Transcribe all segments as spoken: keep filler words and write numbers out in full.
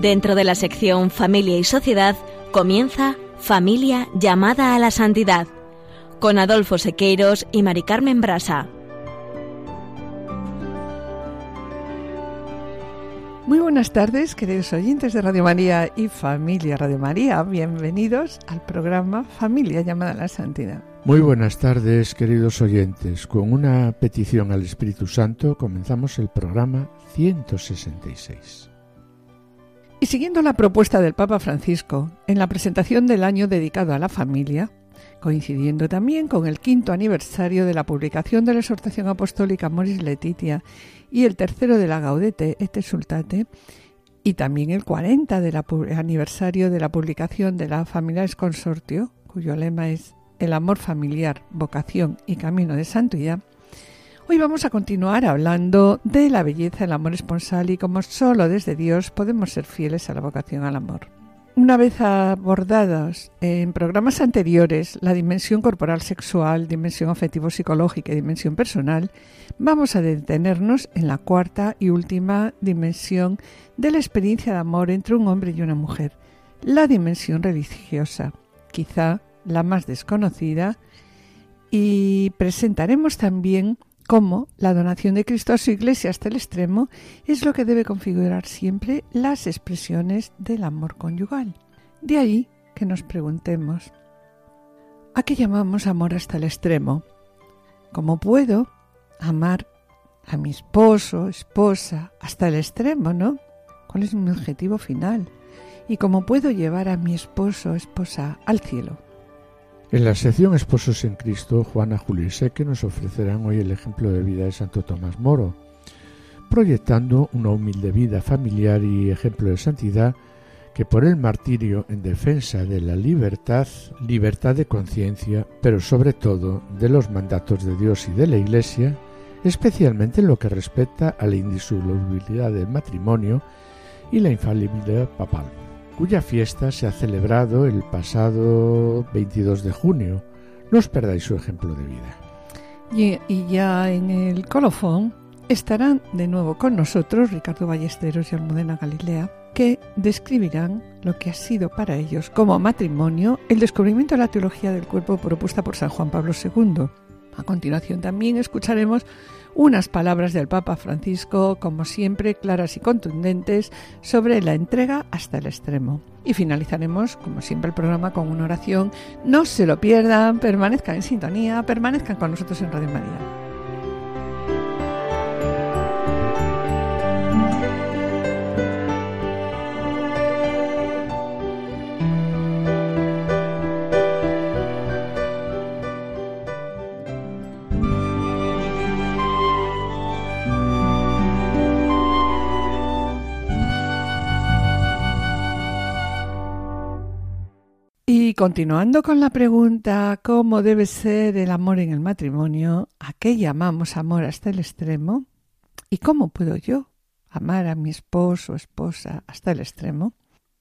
Dentro de la sección Familia y Sociedad comienza Familia llamada a la santidad, con Adolfo Sequeiros y Mari Carmen Brasa. Muy buenas tardes, queridos oyentes de Radio María y Familia Radio María. Bienvenidos al programa Familia llamada a la santidad. Muy buenas tardes, queridos oyentes. Con una petición al Espíritu Santo comenzamos el programa ciento sesenta y seis. Y siguiendo la propuesta del Papa Francisco en la presentación del año dedicado a la familia, coincidiendo también con el quinto aniversario de la publicación de la exhortación apostólica Amoris Laetitia y el tercero de la Gaudete et Exsultate, y también el cuarenta del aniversario de la publicación de la Familiaris Consortio, cuyo lema es El amor familiar, vocación y camino de santidad, hoy vamos a continuar hablando de la belleza del amor esponsal y cómo solo desde Dios podemos ser fieles a la vocación al amor. Una vez abordados en programas anteriores la dimensión corporal sexual, dimensión afectivo-psicológica y dimensión personal, vamos a detenernos en la cuarta y última dimensión de la experiencia de amor entre un hombre y una mujer, la dimensión religiosa, quizá la más desconocida, y presentaremos también cómo la donación de Cristo a su Iglesia hasta el extremo es lo que debe configurar siempre las expresiones del amor conyugal. De ahí que nos preguntemos, ¿a qué llamamos amor hasta el extremo? ¿Cómo puedo amar a mi esposo, esposa, hasta el extremo, no? ¿Cuál es mi objetivo final? ¿Y cómo puedo llevar a mi esposo, esposa al cielo? En la sección Esposos en Cristo, Juana, Julio y Seque nos ofrecerán hoy el ejemplo de vida de Santo Tomás Moro, proyectando una humilde vida familiar y ejemplo de santidad que por el martirio en defensa de la libertad, libertad de conciencia, pero sobre todo de los mandatos de Dios y de la Iglesia, especialmente en lo que respecta a la indisolubilidad del matrimonio y la infalibilidad papal, cuya fiesta se ha celebrado el pasado veintidós de junio. No os perdáis su ejemplo de vida. Y, y ya en el colofón estarán de nuevo con nosotros Ricardo Ballesteros y Almudena Galilea, que describirán lo que ha sido para ellos como matrimonio el descubrimiento de la teología del cuerpo propuesta por San Juan Pablo segundo. A continuación también escucharemos unas palabras del Papa Francisco, como siempre, claras y contundentes, sobre la entrega hasta el extremo. Y finalizaremos, como siempre, el programa con una oración. No se lo pierdan, permanezcan en sintonía, permanezcan con nosotros en Radio María. Y continuando con la pregunta ¿cómo debe ser el amor en el matrimonio? ¿A qué llamamos amor hasta el extremo? ¿Y cómo puedo yo amar a mi esposo o esposa hasta el extremo?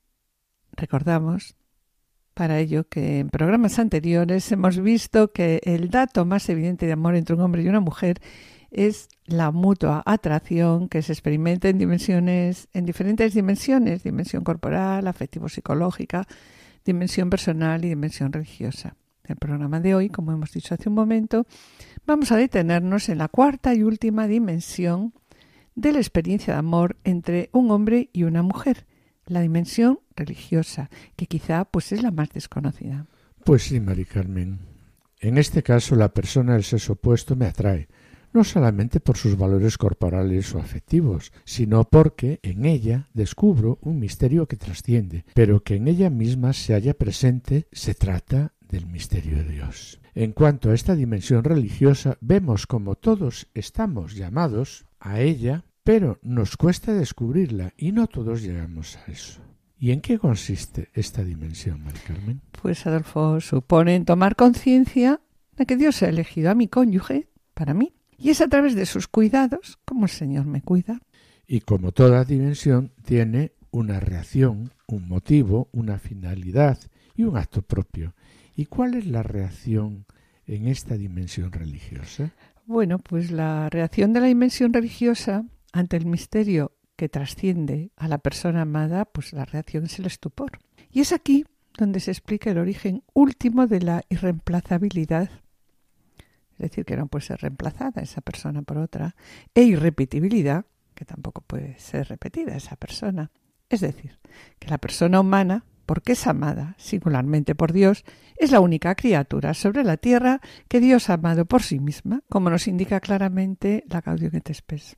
Recordamos para ello que en programas anteriores hemos visto que el dato más evidente de amor entre un hombre y una mujer es la mutua atracción que se experimenta en dimensiones, en diferentes dimensiones, dimensión corporal, afectivo-psicológica, dimensión personal y dimensión religiosa. En el programa de hoy, como hemos dicho hace un momento, vamos a detenernos en la cuarta y última dimensión de la experiencia de amor entre un hombre y una mujer, la dimensión religiosa, que quizá pues es la más desconocida. Pues sí, Mari Carmen. En este caso, la persona del sexo opuesto me atrae, no solamente por sus valores corporales o afectivos, sino porque en ella descubro un misterio que trasciende, pero que en ella misma se halla presente. Se trata del misterio de Dios. En cuanto a esta dimensión religiosa, vemos como todos estamos llamados a ella, pero nos cuesta descubrirla y no todos llegamos a eso. ¿Y en qué consiste esta dimensión, Mari Carmen? Pues, Adolfo, supone tomar conciencia de que Dios ha elegido a mi cónyuge para mí. Y es a través de sus cuidados como el Señor me cuida. Y como toda dimensión, tiene una reacción, un motivo, una finalidad y un acto propio. ¿Y cuál es la reacción en esta dimensión religiosa? Bueno, pues la reacción de la dimensión religiosa ante el misterio que trasciende a la persona amada, pues la reacción es el estupor. Y es aquí donde se explica el origen último de la irreemplazabilidad. Es decir, que no puede ser reemplazada esa persona por otra, e irrepetibilidad, que tampoco puede ser repetida esa persona. Es decir, que la persona humana, porque es amada singularmente por Dios, es la única criatura sobre la tierra que Dios ha amado por sí misma, como nos indica claramente la Gaudium et Spes.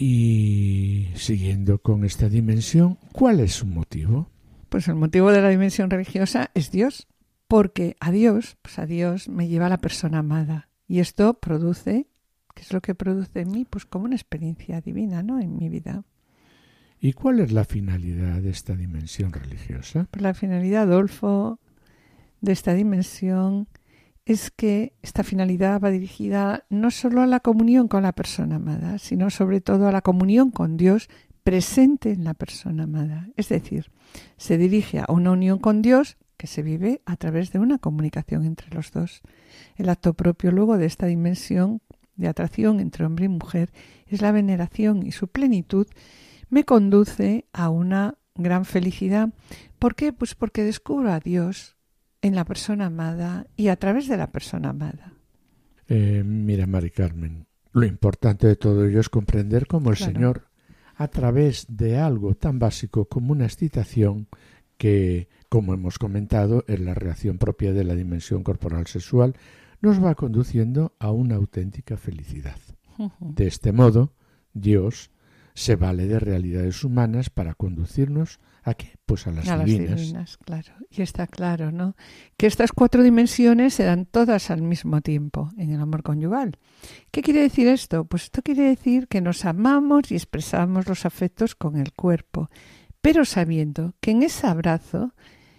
Y siguiendo con esta dimensión, ¿cuál es su motivo? Pues el motivo de la dimensión religiosa es Dios, porque a Dios, pues a Dios me lleva la persona amada. Y esto produce, ¿qué es lo que produce en mí? Pues como una experiencia divina, ¿no? En mi vida. ¿Y cuál es la finalidad de esta dimensión religiosa? Pues la finalidad, Adolfo, de esta dimensión es que esta finalidad va dirigida no solo a la comunión con la persona amada, sino sobre todo a la comunión con Dios presente en la persona amada. Es decir, se dirige a una unión con Dios que se vive a través de una comunicación entre los dos. El acto propio luego de esta dimensión de atracción entre hombre y mujer es la veneración y su plenitud me conduce a una gran felicidad. ¿Por qué? Pues porque descubro a Dios en la persona amada y a través de la persona amada. Eh, mira, Mari Carmen, lo importante de todo ello es comprender cómo el Claro. Señor, a través de algo tan básico como una excitación, que, como hemos comentado, es la reacción propia de la dimensión corporal sexual, nos va conduciendo a una auténtica felicidad. Uh-huh. De este modo, Dios se vale de realidades humanas para conducirnos ¿a qué? Pues a las a divinas. las divinas, claro. Y está claro, ¿no? Que estas cuatro dimensiones se dan todas al mismo tiempo en el amor conyugal. ¿Qué quiere decir esto? Pues esto quiere decir que nos amamos y expresamos los afectos con el cuerpo, pero sabiendo que en ese abrazo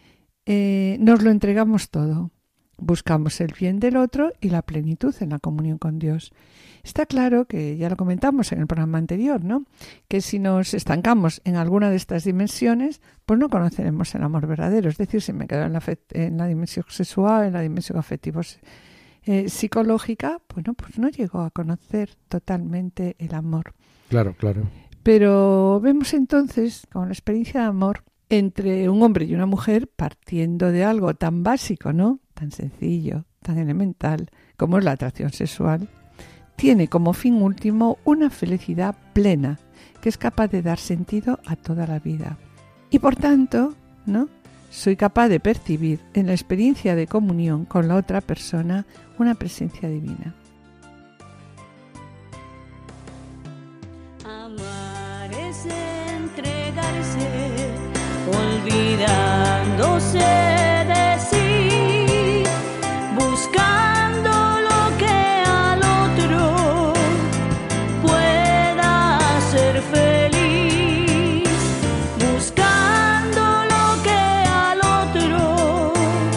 eh, nos lo entregamos todo. Buscamos el bien del otro y la plenitud en la comunión con Dios. Está claro que, ya lo comentamos en el programa anterior, ¿no? Que si nos estancamos en alguna de estas dimensiones, pues no conoceremos el amor verdadero. Es decir, si me quedo en la, en la dimensión sexual, en la dimensión afectiva eh, psicológica, bueno, pues no llego a conocer totalmente el amor. Claro, claro. Pero vemos entonces, con la experiencia de amor, entre un hombre y una mujer, partiendo de algo tan básico, ¿no? Tan sencillo, tan elemental, como es la atracción sexual, tiene como fin último una felicidad plena, que es capaz de dar sentido a toda la vida. Y por tanto, ¿no? Soy capaz de percibir en la experiencia de comunión con la otra persona una presencia divina. Amar es entregarse, olvidándose de sí, buscando lo que al otro pueda hacer feliz, buscando lo que al otro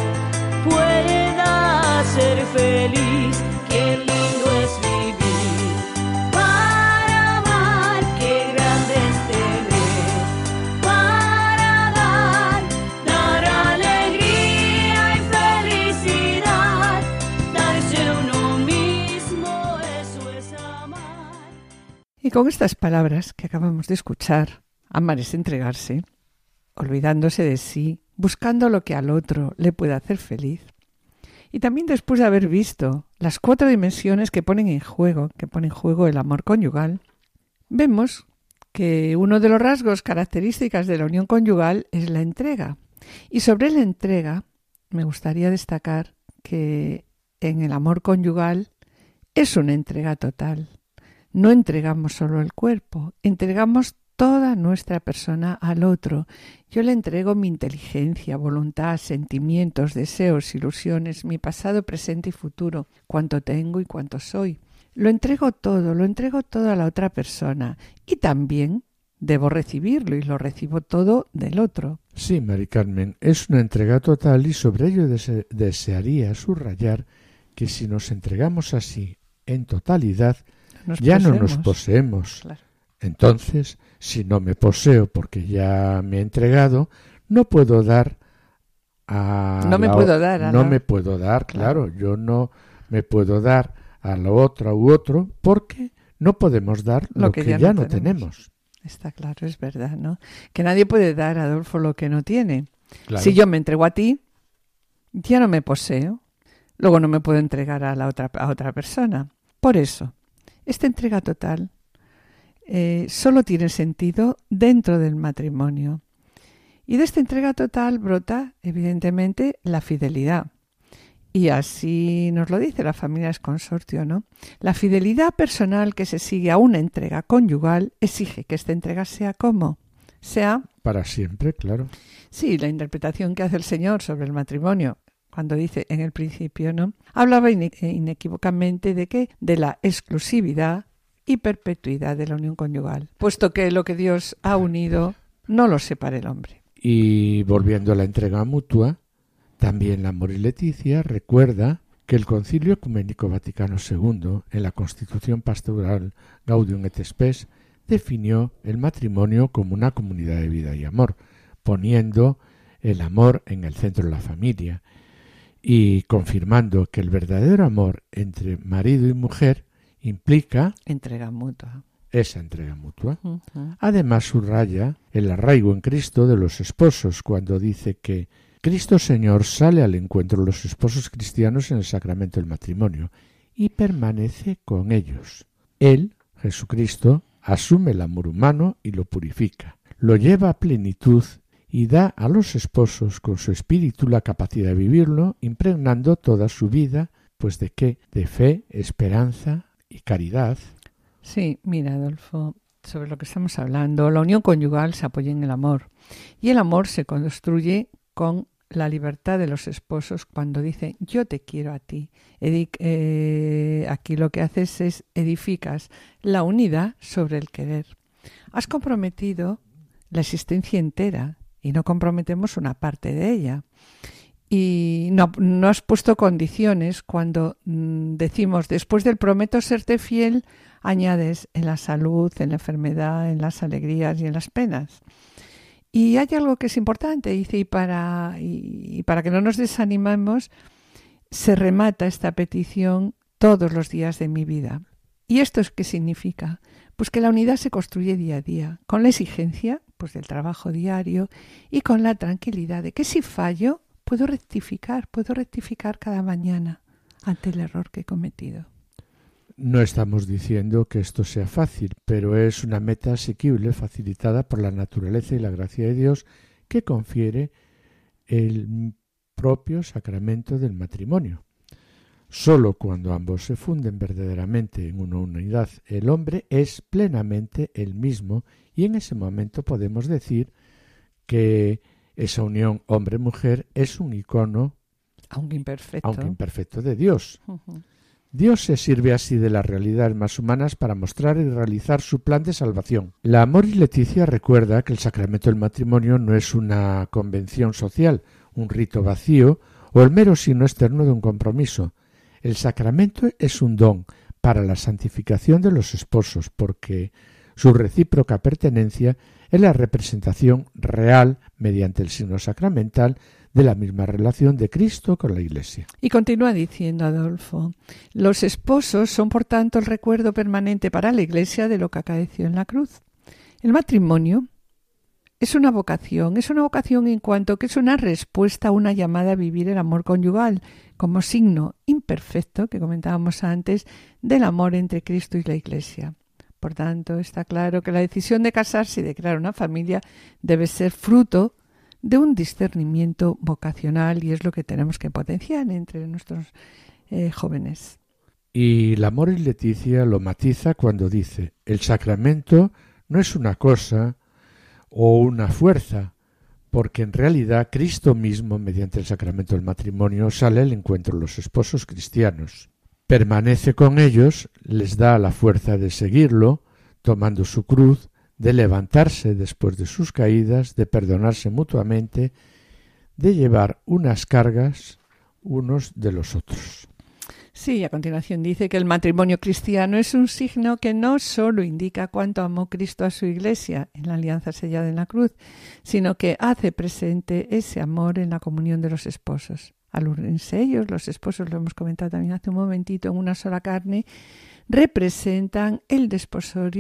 pueda hacer feliz. Qué lindo es vivir para amar, qué grande es tener para dar, dar alegría y felicidad, darse a uno mismo, eso es amar. Y con estas palabras que acabamos de escuchar, amar es entregarse, olvidándose de sí, buscando lo que al otro le pueda hacer feliz. Y también después de haber visto las cuatro dimensiones que ponen en juego, que pone en juego el amor conyugal, vemos que uno de los rasgos características de la unión conyugal es la entrega. Y sobre la entrega me gustaría destacar que en el amor conyugal es una entrega total. No entregamos solo el cuerpo, entregamos toda nuestra persona al otro. Yo le entrego mi inteligencia, voluntad, sentimientos, deseos, ilusiones, mi pasado, presente y futuro, cuánto tengo y cuánto soy. Lo entrego todo, lo entrego todo a la otra persona y también debo recibirlo y lo recibo todo del otro. Sí, Mari Carmen, es una entrega total y sobre ello dese- desearía subrayar que si nos entregamos así en totalidad, Nos ya no poseemos. nos poseemos. Claro. Entonces, si no me poseo porque ya me he entregado, no puedo dar a No me la puedo o- dar a no la- me puedo dar, Claro. claro. Yo no me puedo dar a la otra u otro porque no podemos dar lo, que, ya, no tenemos. tenemos. Está claro, es verdad, ¿no? Que nadie puede dar, Adolfo, lo que no tiene. Claro. Si yo me entrego a ti, ya no me poseo. Luego no me puedo entregar a la otra, a otra persona. Por eso, esta entrega total eh, solo tiene sentido dentro del matrimonio. Y de esta entrega total brota, evidentemente, la fidelidad. Y así nos lo dice la familia es consorcio, ¿no? La fidelidad personal que se sigue a una entrega conyugal exige que esta entrega sea como sea... Para siempre, claro. Sí, la interpretación que hace el Señor sobre el matrimonio, cuando dice en el principio, ¿no? Hablaba ine- inequívocamente de qué, de la exclusividad y perpetuidad de la unión conyugal, puesto que lo que Dios ha unido no lo separa el hombre. Y volviendo a la entrega mutua, también la Amoris Laetitia recuerda que el Concilio Ecuménico Vaticano segundo, en la Constitución Pastoral Gaudium et Spes, definió el matrimonio como una comunidad de vida y amor, poniendo el amor en el centro de la familia y confirmando que el verdadero amor entre marido y mujer implica Entrega mutua. esa entrega mutua. Uh-huh. Además subraya el arraigo en Cristo de los esposos cuando dice que Cristo Señor sale al encuentro de los esposos cristianos en el sacramento del matrimonio y permanece con ellos. Él, Jesucristo, asume el amor humano y lo purifica, lo lleva a plenitud y da a los esposos con su espíritu la capacidad de vivirlo, impregnando toda su vida, pues de qué, de fe, esperanza y caridad. Sí, mira, Adolfo, sobre lo que estamos hablando, la unión conyugal se apoya en el amor y el amor se construye con la libertad de los esposos cuando dicen yo te quiero a ti. Edi- eh, aquí lo que haces es edificas la unidad sobre el querer. Has comprometido la existencia entera y no comprometemos una parte de ella. Y no, no has puesto condiciones cuando mm, decimos después del prometo serte fiel, añades en la salud, en la enfermedad, en las alegrías y en las penas. Y hay algo que es importante, dice, y para, y, y para que no nos desanimemos, se remata esta petición todos los días de mi vida. ¿Y esto es qué significa? Pues que la unidad se construye día a día, con la exigencia pues, del trabajo diario y con la tranquilidad de que si fallo, puedo rectificar, puedo rectificar cada mañana ante el error que he cometido. No estamos diciendo que esto sea fácil, pero es una meta asequible facilitada por la naturaleza y la gracia de Dios que confiere el propio sacramento del matrimonio. Solo cuando ambos se funden verdaderamente en una unidad, el hombre es plenamente el mismo y en ese momento podemos decir que esa unión hombre-mujer es un icono, aunque imperfecto, aunque imperfecto de Dios. Uh-huh. Dios se sirve así de las realidades más humanas para mostrar y realizar su plan de salvación. La Amoris Laetitia recuerda que el sacramento del matrimonio no es una convención social, un rito vacío o el mero signo externo de un compromiso. El sacramento es un don para la santificación de los esposos porque su recíproca pertenencia es la representación real, mediante el signo sacramental, de la misma relación de Cristo con la Iglesia. Y continúa diciendo Adolfo, los esposos son por tanto el recuerdo permanente para la Iglesia de lo que acaeció en la cruz. El matrimonio es una vocación, es una vocación en cuanto que es una respuesta a una llamada a vivir el amor conyugal como signo imperfecto, que comentábamos antes, del amor entre Cristo y la Iglesia. Por tanto, está claro que la decisión de casarse y de crear una familia debe ser fruto de un discernimiento vocacional y es lo que tenemos que potenciar entre nuestros eh, jóvenes. Y la Amoris Laetitia lo matiza cuando dice, el sacramento no es una cosa o una fuerza, porque en realidad Cristo mismo, mediante el sacramento del matrimonio, sale al encuentro de los esposos cristianos. Permanece con ellos, les da la fuerza de seguirlo, tomando su cruz, de levantarse después de sus caídas, de perdonarse mutuamente, de llevar unas cargas unos de los otros. Sí, a continuación dice que el matrimonio cristiano es un signo que no solo indica cuánto amó Cristo a su Iglesia en la alianza sellada en la cruz, sino que hace presente ese amor en la comunión de los esposos. Al unirse ellos, los esposos, lo hemos comentado también hace un momentito, en una sola carne, representan el desposorio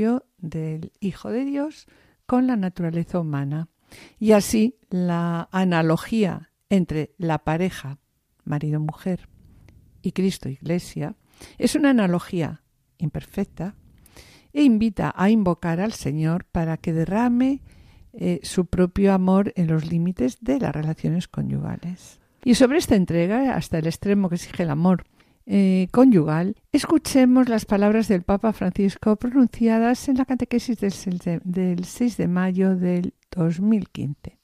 del Hijo de Dios con la naturaleza humana. Y así la analogía entre la pareja, marido-mujer, y Cristo-Iglesia, es una analogía imperfecta e invita a invocar al Señor para que derrame eh, su propio amor en los límites de las relaciones conyugales. Y sobre esta entrega, hasta el extremo que exige el amor eh, conyugal, escuchemos las palabras del Papa Francisco pronunciadas en la catequesis del, del seis de mayo del dos mil quince.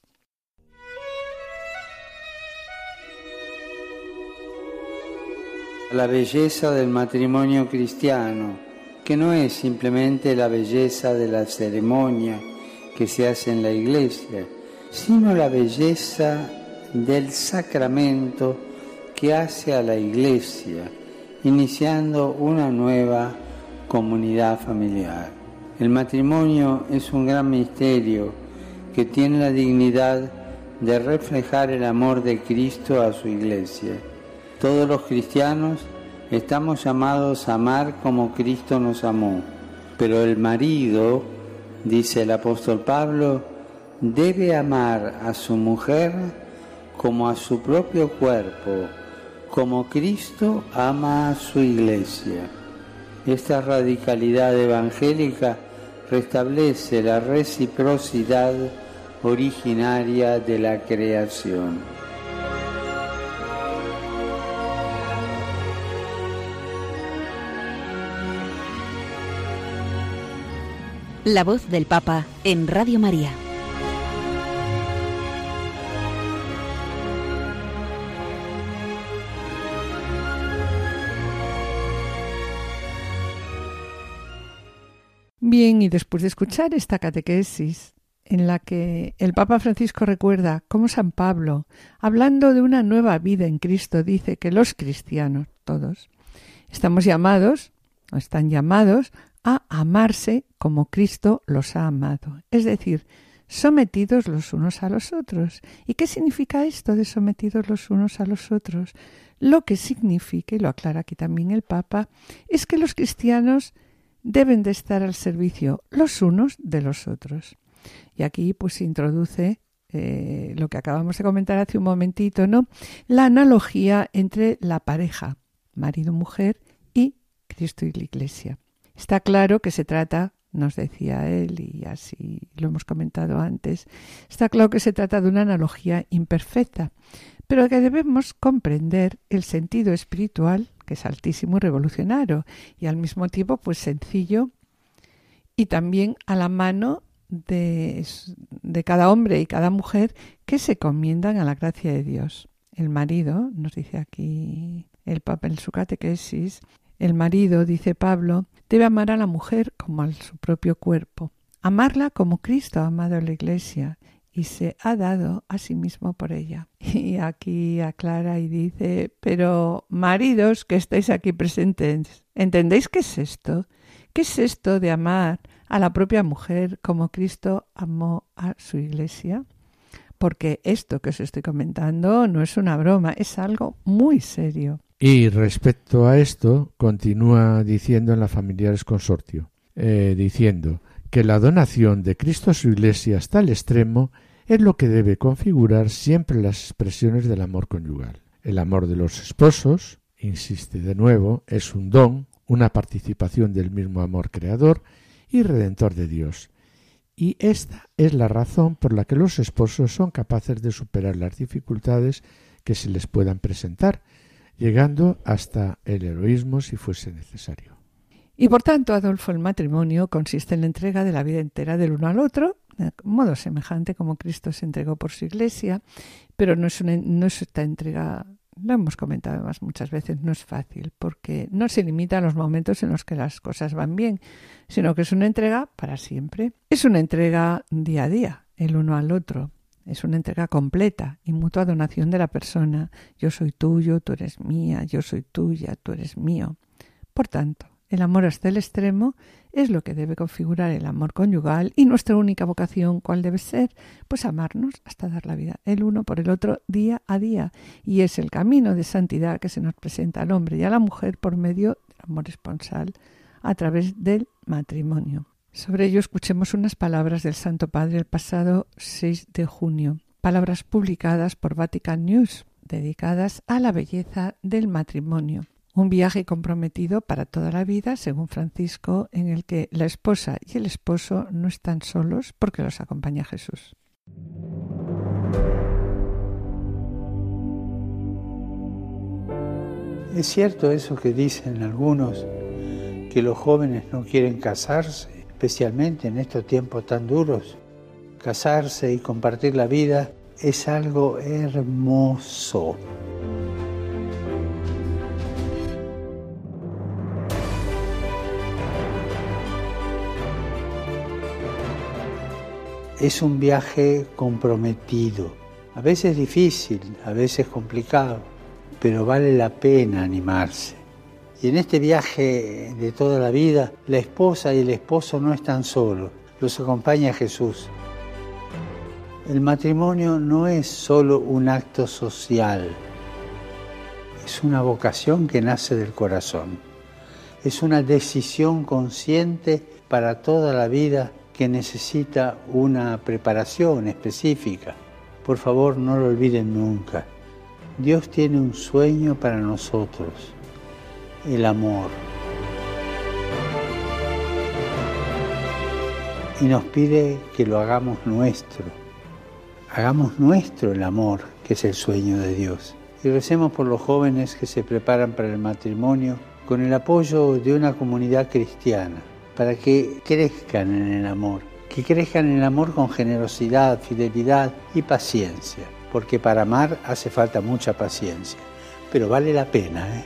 La belleza del matrimonio cristiano, que no es simplemente la belleza de la ceremonia que se hace en la iglesia, sino la belleza del sacramento que hace a la iglesia, iniciando una nueva comunidad familiar. El matrimonio es un gran misterio que tiene la dignidad de reflejar el amor de Cristo a su iglesia. Todos los cristianos estamos llamados a amar como Cristo nos amó, pero el marido, dice el apóstol Pablo, debe amar a su mujer como a su propio cuerpo, como Cristo ama a su iglesia. Esta radicalidad evangélica restablece la reciprocidad originaria de la creación. La voz del Papa en Radio María. Bien, y después de escuchar esta catequesis en la que el Papa Francisco recuerda cómo San Pablo, hablando de una nueva vida en Cristo, dice que los cristianos, todos, estamos llamados, o están llamados, a amarse como Cristo los ha amado, es decir, sometidos los unos a los otros. ¿Y qué significa esto de sometidos los unos a los otros? Lo que significa, y lo aclara aquí también el Papa, es que los cristianos deben de estar al servicio los unos de los otros. Y aquí pues se introduce eh, lo que acabamos de comentar hace un momentito, ¿no? La analogía entre la pareja, marido-mujer, y Cristo y la Iglesia. Está claro que se trata, nos decía él, y así lo hemos comentado antes, está claro que se trata de una analogía imperfecta, pero que debemos comprender el sentido espiritual, que es altísimo y revolucionario, y al mismo tiempo pues sencillo y también a la mano de, de cada hombre y cada mujer que se encomiendan a la gracia de Dios. El marido, nos dice aquí el Papa en su catequesis, el marido, dice Pablo, debe amar a la mujer como a su propio cuerpo, amarla como Cristo ha amado a la Iglesia y se ha dado a sí mismo por ella. Y aquí aclara y dice, pero maridos que estáis aquí presentes, ¿entendéis qué es esto? ¿Qué es esto de amar a la propia mujer como Cristo amó a su Iglesia? Porque esto que os estoy comentando no es una broma, es algo muy serio. Y respecto a esto, continúa diciendo en la Familiares Consortio, eh, diciendo que la donación de Cristo a su Iglesia hasta el extremo es lo que debe configurar siempre las expresiones del amor conyugal. El amor de los esposos, insiste de nuevo, es un don, una participación del mismo amor creador y redentor de Dios. Y esta es la razón por la que los esposos son capaces de superar las dificultades que se les puedan presentar, llegando hasta el heroísmo si fuese necesario. Y por tanto, Adolfo, el matrimonio consiste en la entrega de la vida entera del uno al otro, de modo semejante como Cristo se entregó por su Iglesia, pero no es, una, no es esta entrega, lo hemos comentado además muchas veces, no es fácil, porque no se limita a los momentos en los que las cosas van bien, sino que es una entrega para siempre. Es una entrega día a día, el uno al otro. Es una entrega completa y mutua donación de la persona. Yo soy tuyo, tú eres mía, yo soy tuya, tú eres mío. Por tanto, el amor hasta el extremo es lo que debe configurar el amor conyugal y nuestra única vocación, ¿cuál debe ser? Pues amarnos hasta dar la vida, el uno por el otro, día a día. Y es el camino de santidad que se nos presenta al hombre y a la mujer por medio del amor esponsal a través del matrimonio. Sobre ello escuchemos unas palabras del Santo Padre el pasado seis de junio, palabras publicadas por Vatican News, dedicadas a la belleza del matrimonio. Un viaje comprometido para toda la vida, según Francisco, en el que la esposa y el esposo no están solos porque los acompaña Jesús. Es cierto eso que dicen algunos, que los jóvenes no quieren casarse, especialmente en estos tiempos tan duros. Casarse y compartir la vida es algo hermoso. Es un viaje comprometido, a veces difícil, a veces complicado, pero vale la pena animarse. Y en este viaje de toda la vida, la esposa y el esposo no están solos, los acompaña Jesús. El matrimonio no es solo un acto social, es una vocación que nace del corazón. Es una decisión consciente para toda la vida que necesita una preparación específica. Por favor, no lo olviden nunca. Dios tiene un sueño para nosotros, el amor. Y nos pide que lo hagamos nuestro. Hagamos nuestro el amor, que es el sueño de Dios. Y recemos por los jóvenes que se preparan para el matrimonio con el apoyo de una comunidad cristiana, para que crezcan en el amor, que crezcan en el amor con generosidad, fidelidad y paciencia, porque para amar hace falta mucha paciencia, pero vale la pena, ¿eh?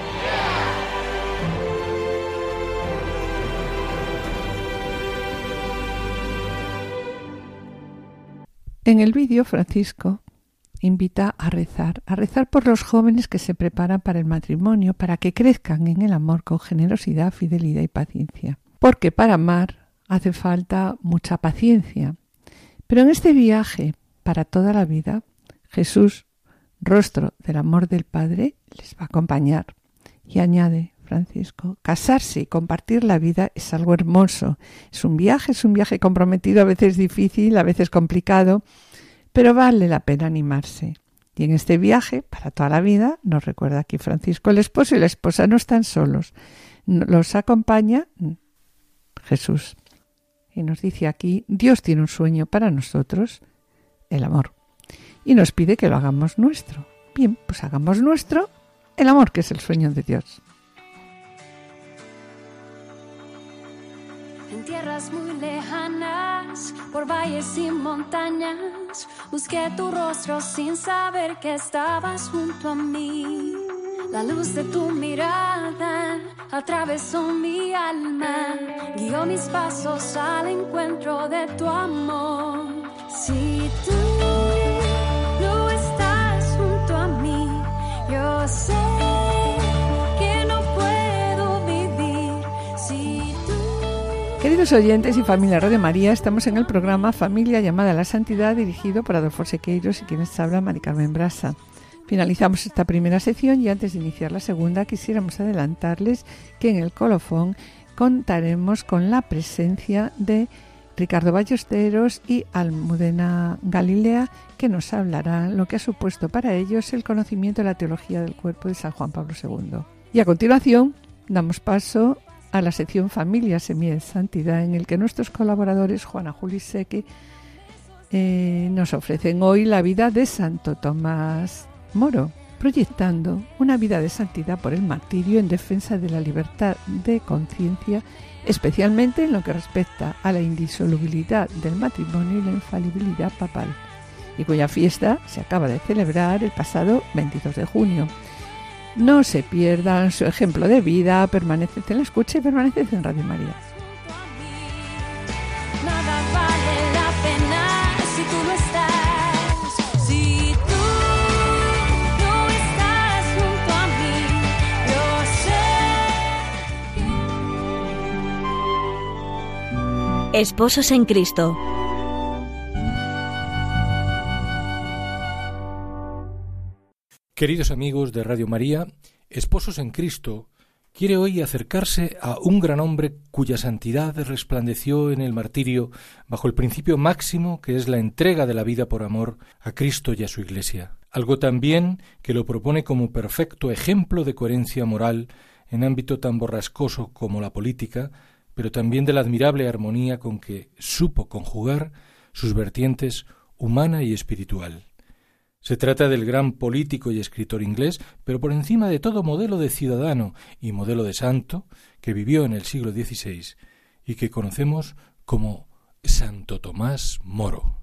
En el vídeo, Francisco invita a rezar, a rezar por los jóvenes que se preparan para el matrimonio, para que crezcan en el amor con generosidad, fidelidad y paciencia. Porque para amar hace falta mucha paciencia. Pero en este viaje, para toda la vida, Jesús, rostro del amor del Padre, les va a acompañar. Y añade Francisco, casarse y compartir la vida es algo hermoso. Es un viaje, es un viaje comprometido, a veces difícil, a veces complicado, pero vale la pena animarse. Y en este viaje, para toda la vida, nos recuerda aquí Francisco, el esposo y la esposa no están solos. Los acompaña Jesús. Y nos dice aquí, Dios tiene un sueño para nosotros, el amor. Y nos pide que lo hagamos nuestro. Bien, pues hagamos nuestro el amor, que es el sueño de Dios. En tierras muy lejanas, por valles y montañas, busqué tu rostro sin saber que estabas junto a mí. La luz de tu mirada atravesó mi alma, guió mis pasos al encuentro de tu amor. Si tú no estás junto a mí, yo sé que no puedo vivir. Si tú... Queridos oyentes y familia Radio María, estamos en el programa Familia llamada a la Santidad, dirigido por Adolfo Sequeiros y quienes habla Mari Carmen Brasa. Finalizamos esta primera sección y antes de iniciar la segunda quisiéramos adelantarles que en el colofón contaremos con la presencia de Ricardo Ballesteros y Almudena Galilea, que nos hablarán lo que ha supuesto para ellos el conocimiento de la teología del cuerpo de San Juan Pablo segundo. Y a continuación damos paso a la sección Familia Semilla de Santidad, en el que nuestros colaboradores Juana Juli Seque eh, nos ofrecen hoy la vida de Santo Tomás Moro, proyectando una vida de santidad por el martirio en defensa de la libertad de conciencia, especialmente en lo que respecta a la indisolubilidad del matrimonio y la infalibilidad papal, y cuya fiesta se acaba de celebrar el pasado veintidós de junio. No se pierdan su ejemplo de vida, permaneced en la escucha y permaneced en Radio María. Nada vale la pena si tú no estás. Si tú no estás junto a mí, yo sé. Esposos en Cristo. Queridos amigos de Radio María, Esposos en Cristo quiere hoy acercarse a un gran hombre cuya santidad resplandeció en el martirio bajo el principio máximo que es la entrega de la vida por amor a Cristo y a su Iglesia. Algo también que lo propone como perfecto ejemplo de coherencia moral en ámbito tan borrascoso como la política, pero también de la admirable armonía con que supo conjugar sus vertientes humana y espiritual. Se trata del gran político y escritor inglés, pero por encima de todo modelo de ciudadano y modelo de santo que vivió en el siglo dieciséis y que conocemos como Santo Tomás Moro.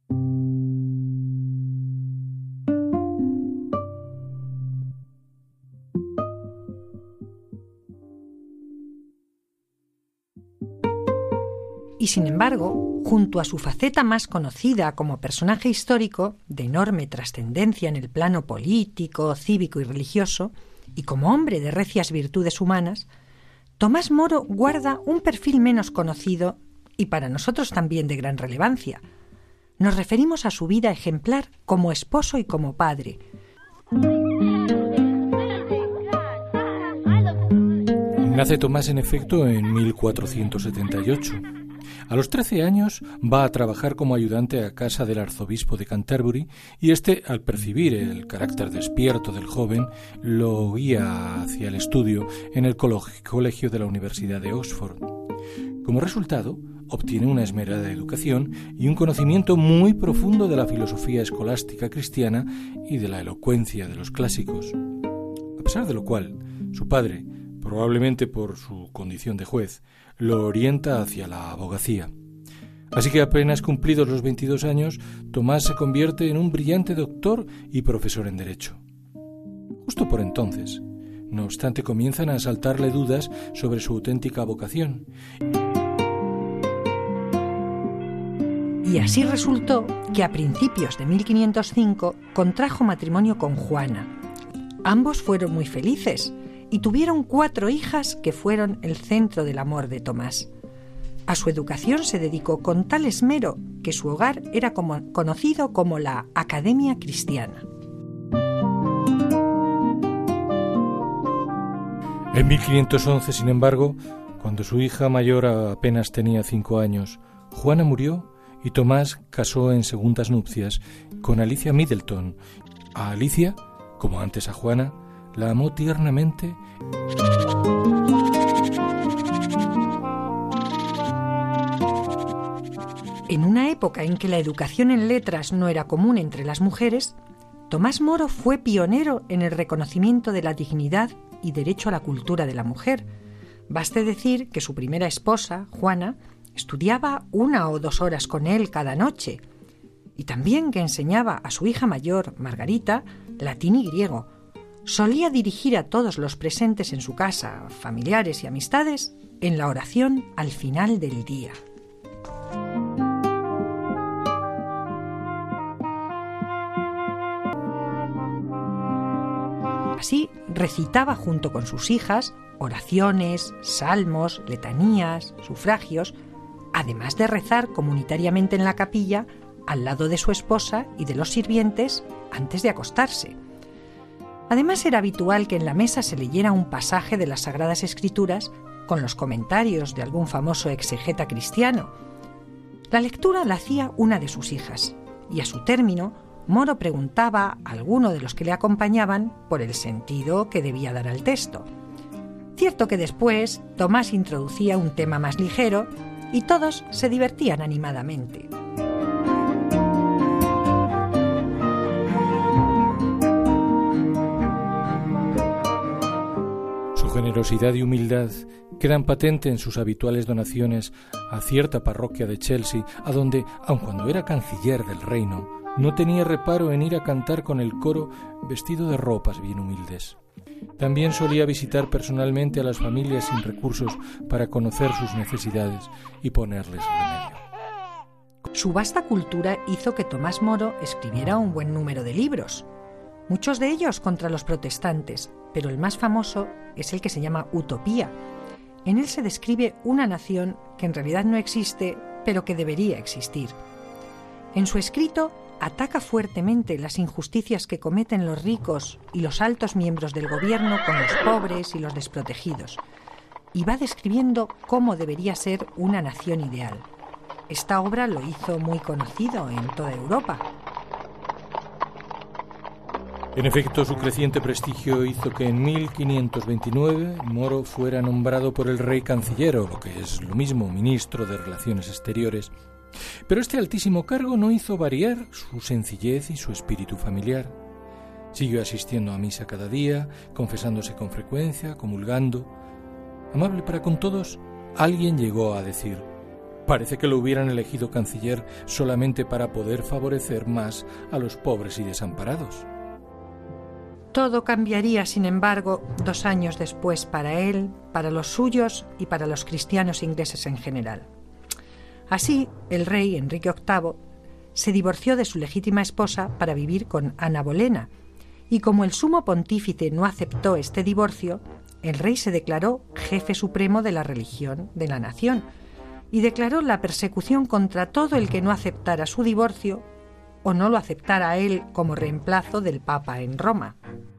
Y sin embargo, junto a su faceta más conocida como personaje histórico, de enorme trascendencia en el plano político, cívico y religioso, y como hombre de recias virtudes humanas, Tomás Moro guarda un perfil menos conocido y para nosotros también de gran relevancia. Nos referimos a su vida ejemplar como esposo y como padre. Nace Tomás, en efecto, en mil cuatrocientos setenta y ocho. A los trece años va a trabajar como ayudante a casa del arzobispo de Canterbury y éste, al percibir el carácter despierto del joven, lo guía hacia el estudio en el colegio de la Universidad de Oxford. Como resultado, obtiene una esmerada educación y un conocimiento muy profundo de la filosofía escolástica cristiana y de la elocuencia de los clásicos. A pesar de lo cual, su padre, probablemente por su condición de juez, lo orienta hacia la abogacía. Así que apenas cumplidos los veintidós años, Tomás se convierte en un brillante doctor y profesor en Derecho. Justo por entonces, no obstante, comienzan a asaltarle dudas sobre su auténtica vocación. Y así resultó que a principios de mil quinientos cinco contrajo matrimonio con Juana. Ambos fueron muy felices y tuvieron cuatro hijas que fueron el centro del amor de Tomás. A su educación se dedicó con tal esmero que su hogar era como, conocido como la Academia Cristiana. En mil quinientos once, sin embargo, cuando su hija mayor apenas tenía cinco años, Juana murió y Tomás casó en segundas nupcias con Alicia Middleton. A Alicia, como antes a Juana, la amó tiernamente. En una época en que la educación en letras no era común entre las mujeres, Tomás Moro fue pionero en el reconocimiento de la dignidad y derecho a la cultura de la mujer. Baste decir que su primera esposa, Juana, estudiaba una o dos horas con él cada noche, y también que enseñaba a su hija mayor, Margarita, latín y griego. Solía dirigir a todos los presentes en su casa, familiares y amistades, en la oración al final del día. Así recitaba junto con sus hijas oraciones, salmos, letanías, sufragios, además de rezar comunitariamente en la capilla al lado de su esposa y de los sirvientes antes de acostarse. Además, era habitual que en la mesa se leyera un pasaje de las Sagradas Escrituras con los comentarios de algún famoso exegeta cristiano. La lectura la hacía una de sus hijas, y a su término, Moro preguntaba a alguno de los que le acompañaban por el sentido que debía dar al texto. Cierto que después Tomás introducía un tema más ligero y todos se divertían animadamente. Su generosidad y humildad quedan patentes en sus habituales donaciones a cierta parroquia de Chelsea, a donde, aun cuando era canciller del reino, no tenía reparo en ir a cantar con el coro vestido de ropas bien humildes. También solía visitar personalmente a las familias sin recursos para conocer sus necesidades y ponerles remedio. Su vasta cultura hizo que Tomás Moro escribiera un buen número de libros, muchos de ellos contra los protestantes, pero el más famoso es el que se llama Utopía. En él se describe una nación que en realidad no existe, pero que debería existir. En su escrito ataca fuertemente las injusticias que cometen los ricos y los altos miembros del gobierno con los pobres y los desprotegidos, y va describiendo cómo debería ser una nación ideal. Esta obra lo hizo muy conocido en toda Europa. En efecto, su creciente prestigio hizo que en mil quinientos veintinueve Moro fuera nombrado por el rey canciller, o lo que es lo mismo, ministro de Relaciones Exteriores. Pero este altísimo cargo no hizo variar su sencillez y su espíritu familiar. Siguió asistiendo a misa cada día, confesándose con frecuencia, comulgando. Amable para con todos, alguien llegó a decir: parece que lo hubieran elegido canciller solamente para poder favorecer más a los pobres y desamparados. Todo cambiaría, sin embargo, dos años después para él, para los suyos y para los cristianos ingleses en general. Así, el rey Enrique octavo se divorció de su legítima esposa para vivir con Ana Bolena, y como el sumo pontífice no aceptó este divorcio, el rey se declaró jefe supremo de la religión de la nación y declaró la persecución contra todo el que no aceptara su divorcio o no lo aceptara a él como reemplazo del Papa en Roma.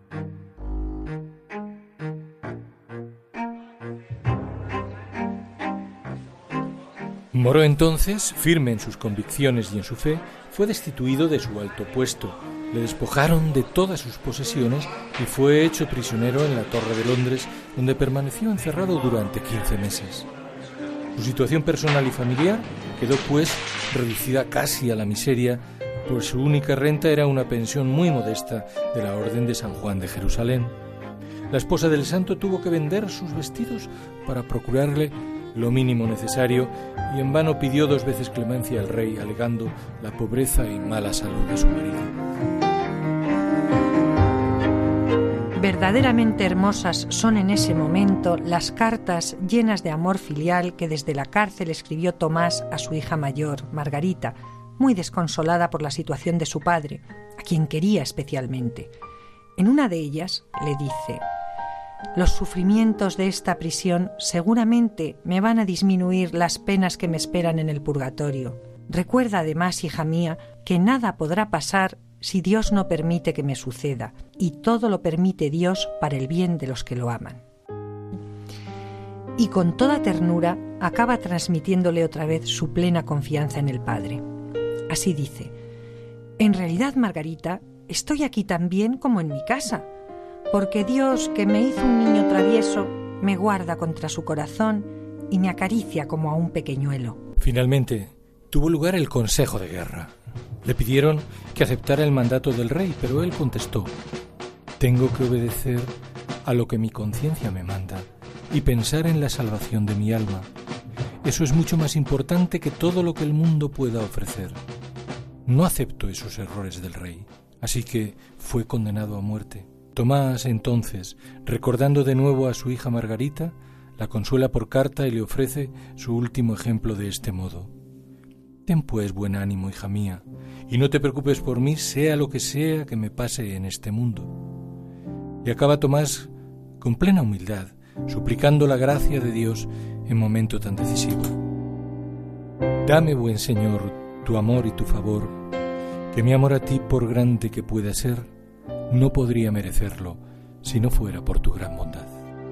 Moro entonces, firme en sus convicciones y en su fe, fue destituido de su alto puesto. Le despojaron de todas sus posesiones y fue hecho prisionero en la Torre de Londres, donde permaneció encerrado durante quince meses. Su situación personal y familiar quedó, pues, reducida casi a la miseria, pues su única renta era una pensión muy modesta de la Orden de San Juan de Jerusalén. La esposa del santo tuvo que vender sus vestidos para procurarle lo mínimo necesario, y en vano pidió dos veces clemencia al rey, alegando la pobreza y mala salud de su marido. Verdaderamente hermosas son en ese momento las cartas llenas de amor filial que desde la cárcel escribió Tomás a su hija mayor, Margarita, muy desconsolada por la situación de su padre, a quien quería especialmente. En una de ellas le dice: los sufrimientos de esta prisión seguramente me van a disminuir las penas que me esperan en el purgatorio. Recuerda además, hija mía, que nada podrá pasar si Dios no permite que me suceda, y todo lo permite Dios para el bien de los que lo aman. Y con toda ternura acaba transmitiéndole otra vez su plena confianza en el Padre. Así dice: en realidad, Margarita, estoy aquí tan bien como en mi casa, porque Dios, que me hizo un niño travieso, me guarda contra su corazón y me acaricia como a un pequeñuelo. Finalmente, tuvo lugar el Consejo de Guerra. Le pidieron que aceptara el mandato del rey, pero él contestó: tengo que obedecer a lo que mi conciencia me manda y pensar en la salvación de mi alma. Eso es mucho más importante que todo lo que el mundo pueda ofrecer. No acepto esos errores del rey, así que fue condenado a muerte. Tomás, entonces, recordando de nuevo a su hija Margarita, la consuela por carta y le ofrece su último ejemplo de este modo: ten pues buen ánimo, hija mía, y no te preocupes por mí, sea lo que sea que me pase en este mundo. Y acaba Tomás con plena humildad, suplicando la gracia de Dios en momento tan decisivo. Dame, buen Señor, tu amor y tu favor, que mi amor a ti, por grande que pueda ser, no podría merecerlo si no fuera por tu gran bondad.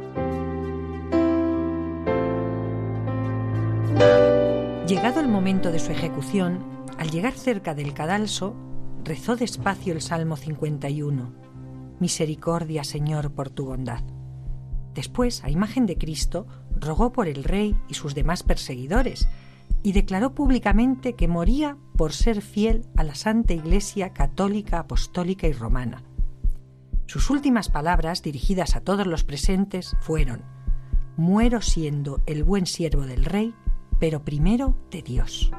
Llegado el momento de su ejecución, al llegar cerca del cadalso, rezó despacio el Salmo cincuenta y uno. Misericordia, Señor, por tu bondad. Después, a imagen de Cristo, rogó por el rey y sus demás perseguidores y declaró públicamente que moría por ser fiel a la Santa Iglesia católica, apostólica y romana. Sus últimas palabras, dirigidas a todos los presentes, fueron: muero siendo el buen siervo del rey, pero primero de Dios.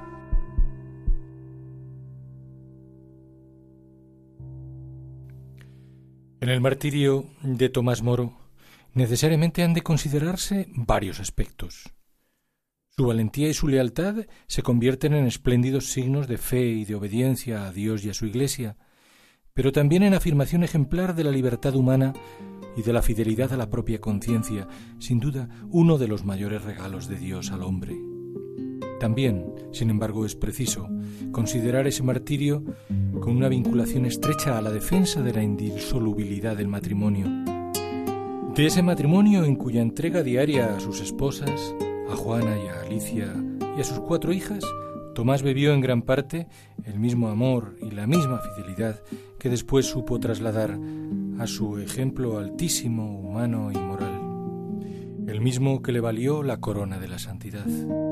En el martirio de Tomás Moro necesariamente han de considerarse varios aspectos. Su valentía y su lealtad se convierten en espléndidos signos de fe y de obediencia a Dios y a su Iglesia, pero también en afirmación ejemplar de la libertad humana y de la fidelidad a la propia conciencia, sin duda uno de los mayores regalos de Dios al hombre. También, sin embargo, es preciso considerar ese martirio con una vinculación estrecha a la defensa de la indisolubilidad del matrimonio. De ese matrimonio en cuya entrega diaria a sus esposas, a Juana y a Alicia y a sus cuatro hijas, Tomás bebió en gran parte el mismo amor y la misma fidelidad que después supo trasladar a su ejemplo altísimo, humano y moral, el mismo que le valió la corona de la santidad.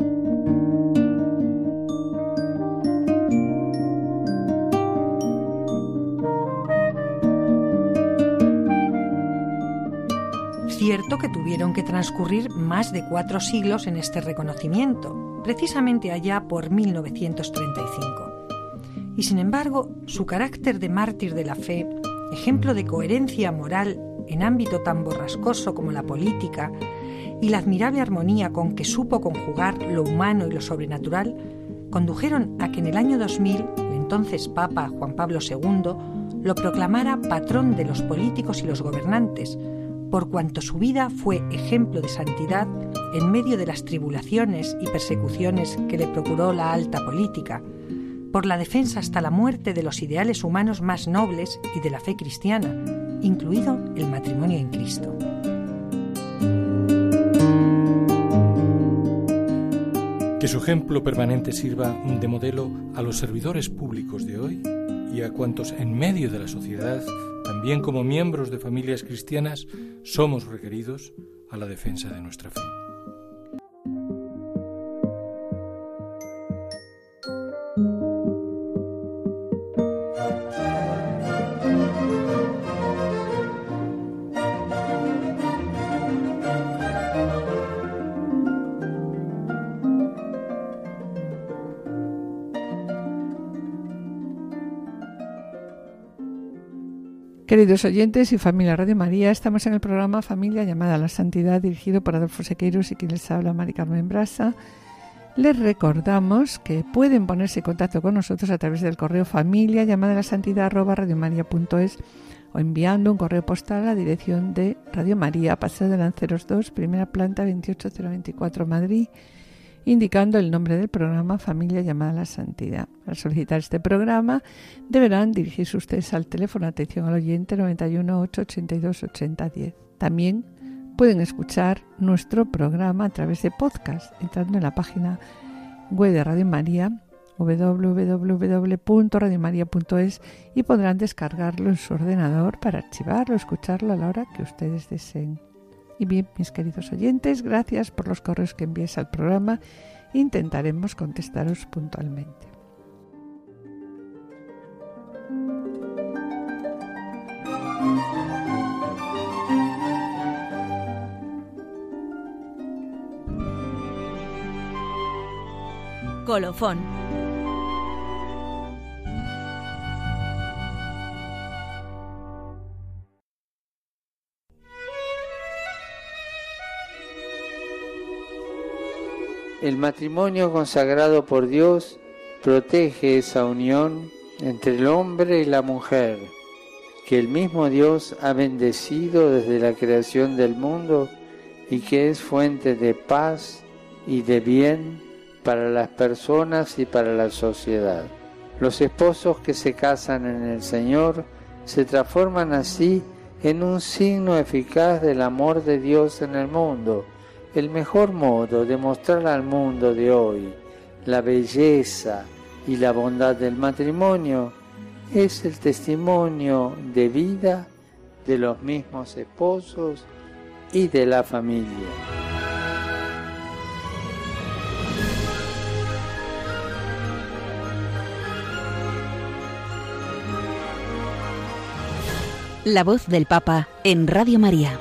Cierto que tuvieron que transcurrir más de cuatro siglos en este reconocimiento, precisamente allá por mil novecientos treinta y cinco. Y sin embargo, su carácter de mártir de la fe, ejemplo de coherencia moral en ámbito tan borrascoso como la política, y la admirable armonía con que supo conjugar lo humano y lo sobrenatural, condujeron a que en el año dos mil, el entonces Papa Juan Pablo segundo lo proclamara patrón de los políticos y los gobernantes, por cuanto su vida fue ejemplo de santidad en medio de las tribulaciones y persecuciones que le procuró la alta política, por la defensa hasta la muerte de los ideales humanos más nobles y de la fe cristiana, incluido el matrimonio en Cristo. Que su ejemplo permanente sirva de modelo a los servidores públicos de hoy y a cuantos en medio de la sociedad, también como miembros de familias cristianas, somos requeridos a la defensa de nuestra fe. Queridos oyentes y familia Radio María, estamos en el programa Familia llamada a la Santidad, dirigido por Adolfo Sequeiros y quien les habla, Mari Carmen Brasa. Les recordamos que pueden ponerse en contacto con nosotros a través del correo familia llamada a la santidad arroba radiomaria.es o enviando un correo postal a la dirección de Radio María, Paseo de Lanceros dos, primera planta, veintiocho mil veinticuatro, Madrid, indicando el nombre del programa Familia llamada a la Santidad. Para solicitar este programa deberán dirigirse ustedes al teléfono de atención al oyente noventa y uno, ochocientos ochenta y dos, ochenta, diez. También pueden escuchar nuestro programa a través de podcast, entrando en la página web de Radio María, doble u doble u doble u punto radio maría punto es, y podrán descargarlo en su ordenador para archivarlo o escucharlo a la hora que ustedes deseen. Y bien, mis queridos oyentes, gracias por los correos que envíes al programa. Intentaremos contestaros puntualmente. Colofón. El matrimonio consagrado por Dios protege esa unión entre el hombre y la mujer, que el mismo Dios ha bendecido desde la creación del mundo y que es fuente de paz y de bien para las personas y para la sociedad. Los esposos que se casan en el Señor se transforman así en un signo eficaz del amor de Dios en el mundo. El mejor modo de mostrar al mundo de hoy la belleza y la bondad del matrimonio es el testimonio de vida de los mismos esposos y de la familia. La voz del Papa en Radio María.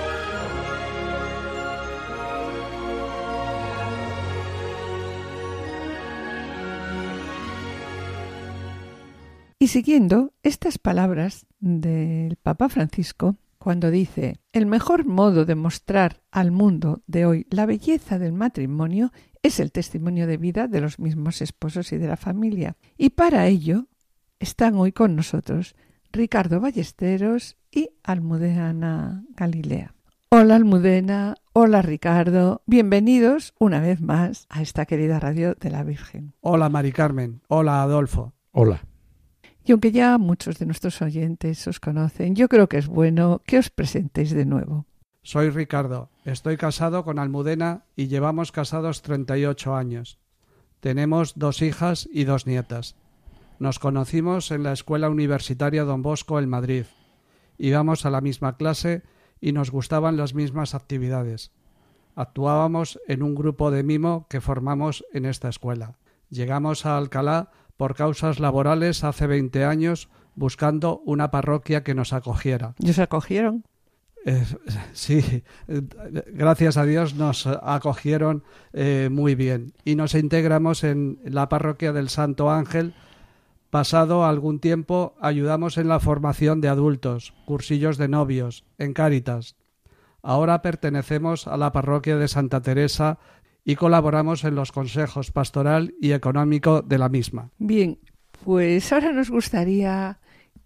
Y siguiendo estas palabras del Papa Francisco, cuando dice: el mejor modo de mostrar al mundo de hoy la belleza del matrimonio es el testimonio de vida de los mismos esposos y de la familia. Y para ello están hoy con nosotros Ricardo Ballesteros y Almudena Galilea. Hola Almudena, Hola Ricardo, bienvenidos una vez más a esta querida radio de la Virgen. Hola Mari Carmen, hola Adolfo. Hola. Y aunque ya muchos de nuestros oyentes os conocen, yo creo que es bueno que os presentéis de nuevo. Soy Ricardo, estoy casado con Almudena y llevamos casados treinta y ocho años. Tenemos dos hijas y dos nietas. Nos conocimos en la Escuela Universitaria Don Bosco en Madrid. Íbamos a la misma clase y nos gustaban las mismas actividades. Actuábamos en un grupo de mimo que formamos en esta escuela. Llegamos a Alcalá por causas laborales hace veinte años buscando una parroquia que nos acogiera. ¿Y os acogieron? Eh, sí, gracias a Dios nos acogieron eh, muy bien y nos integramos en la parroquia del Santo Ángel. Pasado algún tiempo ayudamos en la formación de adultos, cursillos de novios, en Cáritas. Ahora pertenecemos a la parroquia de Santa Teresa y colaboramos en los consejos pastoral y económico de la misma. Bien, pues ahora nos gustaría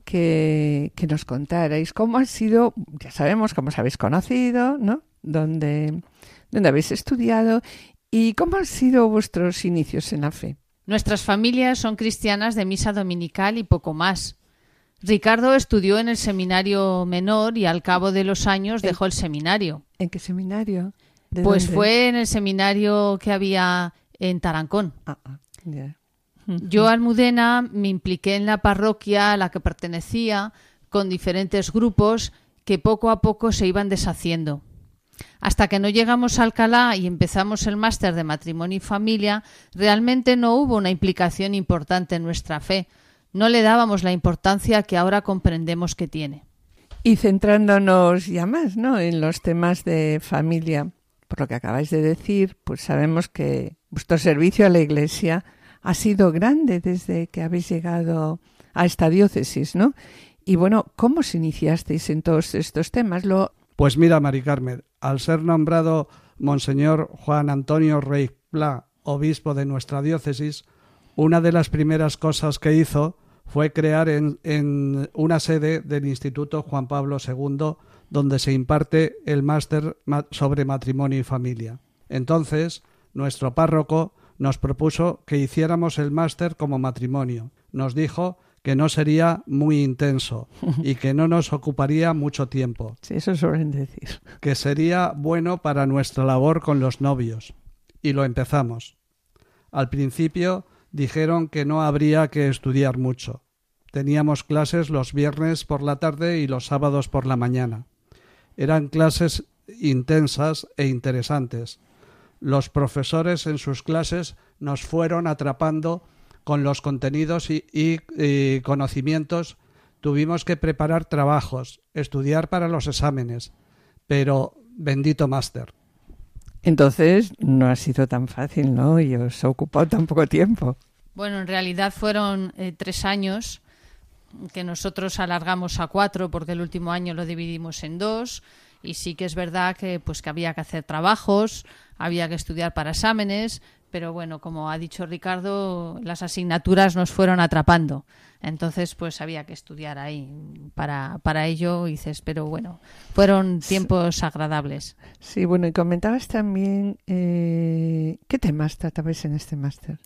que, que nos contarais cómo ha sido, ya sabemos cómo os habéis conocido, ¿no? Dónde, dónde habéis estudiado y cómo han sido vuestros inicios en la fe. Nuestras familias son cristianas de misa dominical y poco más. Ricardo estudió en el seminario menor y al cabo de los años dejó el seminario. ¿En qué seminario? ¿De Pues dónde? fue en el seminario que había en Tarancón. Ah, ah, ya. Yo, Almudena, me impliqué en la parroquia a la que pertenecía con diferentes grupos que poco a poco se iban deshaciendo. Hasta que no llegamos a Alcalá y empezamos el máster de matrimonio y familia, realmente no hubo una implicación importante en nuestra fe. No le dábamos la importancia que ahora comprendemos que tiene. Y centrándonos ya más, ¿no?, en los temas de familia, por lo que acabáis de decir, pues sabemos que vuestro servicio a la Iglesia ha sido grande desde que habéis llegado a esta diócesis, ¿no? Y bueno, ¿cómo os iniciasteis en todos estos temas? Lo... Pues mira, Mari Carmen, al ser nombrado Monseñor Juan Antonio Rey Pla, obispo de nuestra diócesis, una de las primeras cosas que hizo fue crear en, en una sede del Instituto Juan Pablo segundo, donde se imparte el máster sobre matrimonio y familia. Entonces, nuestro párroco nos propuso que hiciéramos el máster como matrimonio. Nos dijo que no sería muy intenso y que no nos ocuparía mucho tiempo. Sí, eso suelen decir. Que sería bueno para nuestra labor con los novios. Y lo empezamos. Al principio dijeron que no habría que estudiar mucho. Teníamos clases los viernes por la tarde y los sábados por la mañana. Eran clases intensas e interesantes. Los profesores en sus clases nos fueron atrapando con los contenidos y, y, y conocimientos. Tuvimos que preparar trabajos, estudiar para los exámenes, pero bendito máster. Entonces no ha sido tan fácil, ¿no? Y os ha ocupado tan poco tiempo. Bueno, en realidad fueron eh, tres años que nosotros alargamos a cuatro porque el último año lo dividimos en dos. Y sí que es verdad que pues que había que hacer trabajos, había que estudiar para exámenes, pero bueno, como ha dicho Ricardo, las asignaturas nos fueron atrapando. Entonces, pues había que estudiar ahí. Para, para ello, dices, pero bueno, fueron tiempos agradables. Sí, bueno, y comentabas también, eh, ¿qué temas tratabais en este máster?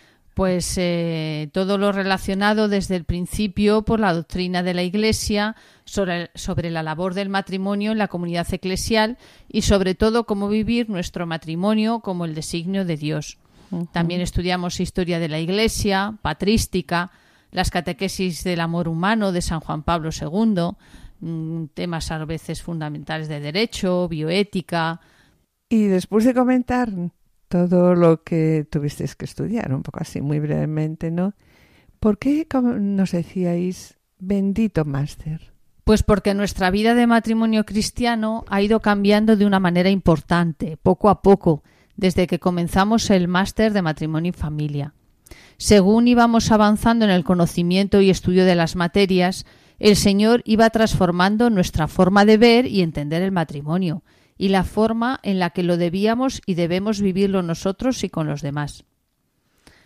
Pues eh, todo lo relacionado desde el principio por la doctrina de la Iglesia sobre, sobre la labor del matrimonio en la comunidad eclesial y sobre todo cómo vivir nuestro matrimonio como el designio de Dios. Uh-huh. También estudiamos historia de la Iglesia, patrística, las catequesis del amor humano de San Juan Pablo segundo, mmm, temas a veces fundamentales de derecho, bioética. Y después de comentar todo lo que tuvisteis que estudiar, un poco así, muy brevemente, ¿no? ¿Por qué, como nos decíais, bendito máster? Pues porque nuestra vida de matrimonio cristiano ha ido cambiando de una manera importante, poco a poco, desde que comenzamos el máster de matrimonio y familia. Según íbamos avanzando en el conocimiento y estudio de las materias, el Señor iba transformando nuestra forma de ver y entender el matrimonio, y la forma en la que lo debíamos y debemos vivirlo nosotros y con los demás.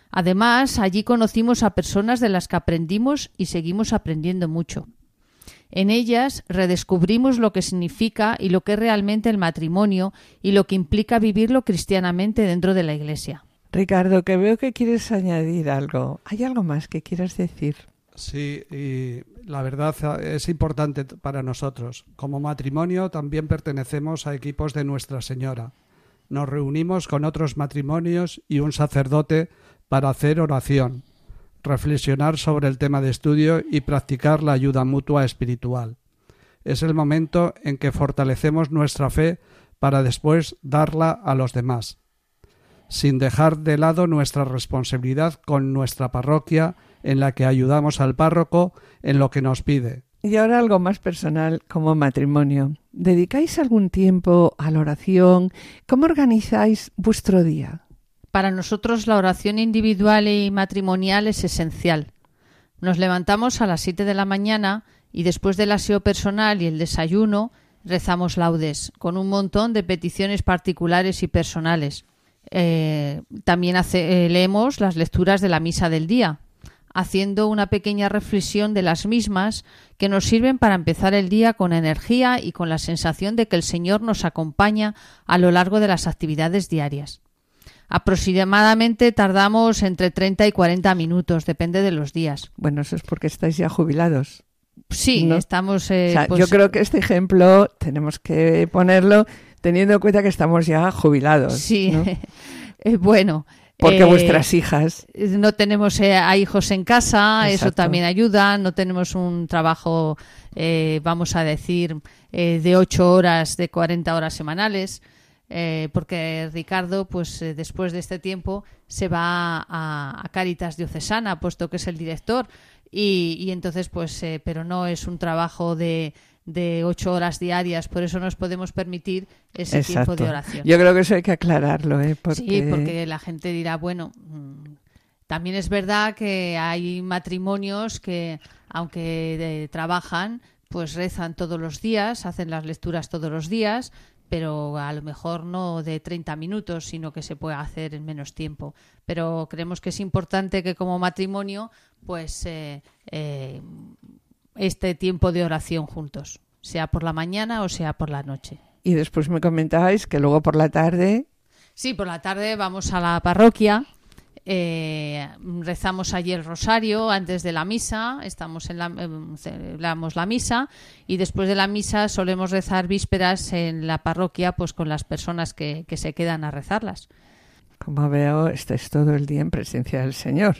Además, allí conocimos a personas de las que aprendimos y seguimos aprendiendo mucho. En ellas redescubrimos lo que significa y lo que es realmente el matrimonio y lo que implica vivirlo cristianamente dentro de la Iglesia. Ricardo, que veo que quieres añadir algo. ¿Hay algo más que quieras decir? Sí, y la verdad es importante para nosotros. Como matrimonio también pertenecemos a equipos de Nuestra Señora. Nos reunimos con otros matrimonios y un sacerdote para hacer oración, reflexionar sobre el tema de estudio y practicar la ayuda mutua espiritual. Es el momento en que fortalecemos nuestra fe para después darla a los demás, sin dejar de lado nuestra responsabilidad con nuestra parroquia, en la que ayudamos al párroco en lo que nos pide. Y ahora algo más personal como matrimonio. ¿Dedicáis algún tiempo a la oración? ¿Cómo organizáis vuestro día? Para nosotros la oración individual y matrimonial es esencial. Nos levantamos a las siete de la mañana y después del aseo personal y el desayuno rezamos laudes, con un montón de peticiones particulares y personales. Eh, también hace, eh, leemos las lecturas de la misa del día, haciendo una pequeña reflexión de las mismas que nos sirven para empezar el día con energía y con la sensación de que el Señor nos acompaña a lo largo de las actividades diarias. Aproximadamente tardamos entre treinta y cuarenta minutos, depende de los días. Bueno, eso es porque estáis ya jubilados. Sí, ¿no? Estamos... Eh, o sea, pues... Yo creo que este ejemplo tenemos que ponerlo teniendo en cuenta que estamos ya jubilados. Sí, ¿no? eh, bueno... Porque eh, vuestras hijas... No tenemos eh, a hijos en casa, Exacto. Eso también ayuda. No tenemos un trabajo, eh, vamos a decir, eh, de ocho horas, de cuarenta horas semanales. Eh, porque Ricardo, pues eh, después de este tiempo, se va a, a Cáritas Diocesana, puesto que es el director. Y, y entonces, pues, eh, pero no es un trabajo de... de ocho horas diarias, por eso nos podemos permitir ese Exacto. tiempo de oración. Yo creo que eso hay que aclararlo, ¿eh? Porque... Sí, porque la gente dirá, bueno, también es verdad que hay matrimonios que, aunque eh, trabajan, pues rezan todos los días, hacen las lecturas todos los días, pero a lo mejor no de treinta minutos, sino que se puede hacer en menos tiempo. Pero creemos que es importante que como matrimonio, pues... Eh, eh, este tiempo de oración juntos, sea por la mañana o sea por la noche. Y después me comentabais que luego por la tarde... Sí, por la tarde vamos a la parroquia, eh, rezamos allí el rosario antes de la misa, estamos en la, eh, celebramos la misa y después de la misa solemos rezar vísperas en la parroquia pues con las personas que, que se quedan a rezarlas. Como veo, estáis todo el día en presencia del Señor,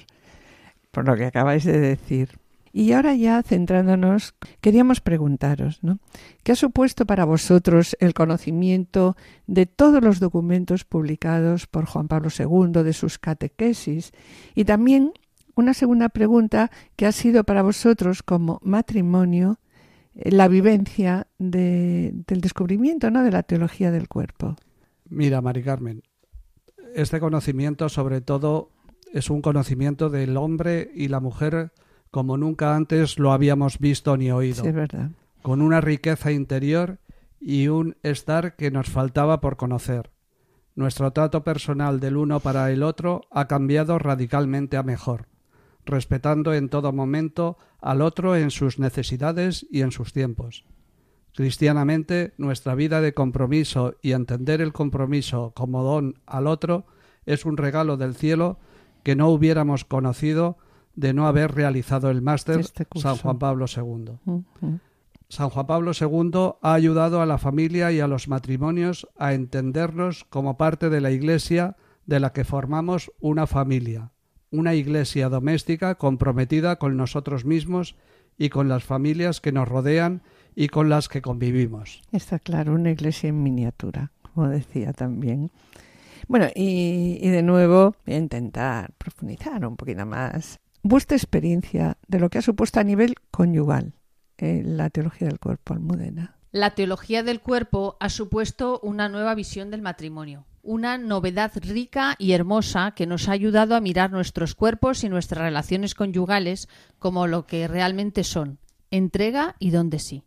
por lo que acabáis de decir. Y ahora ya centrándonos, queríamos preguntaros, ¿no? ¿Qué ha supuesto para vosotros el conocimiento de todos los documentos publicados por Juan Pablo segundo, de sus catequesis? Y también una segunda pregunta, ¿qué ha sido para vosotros como matrimonio la vivencia de, del descubrimiento, ¿no?, de la teología del cuerpo? Mira, Mari Carmen, este conocimiento sobre todo es un conocimiento del hombre y la mujer como nunca antes lo habíamos visto ni oído. Sí, es verdad. Con una riqueza interior y un estar que nos faltaba por conocer. Nuestro trato personal del uno para el otro ha cambiado radicalmente a mejor, respetando en todo momento al otro en sus necesidades y en sus tiempos. Cristianamente, nuestra vida de compromiso y entender el compromiso como don al otro es un regalo del cielo que no hubiéramos conocido de no haber realizado el máster este San Juan Pablo segundo. Uh-huh. San Juan Pablo segundo ha ayudado a la familia y a los matrimonios a entendernos como parte de la Iglesia de la que formamos una familia, una Iglesia doméstica comprometida con nosotros mismos y con las familias que nos rodean y con las que convivimos. Está claro, una Iglesia en miniatura, como decía también. Bueno, y, y de nuevo voy a intentar profundizar un poquito más vuestra experiencia de lo que ha supuesto a nivel conyugal eh, la teología del cuerpo, Almudena. La teología del cuerpo ha supuesto una nueva visión del matrimonio, una novedad rica y hermosa que nos ha ayudado a mirar nuestros cuerpos y nuestras relaciones conyugales como lo que realmente son, entrega y don de sí.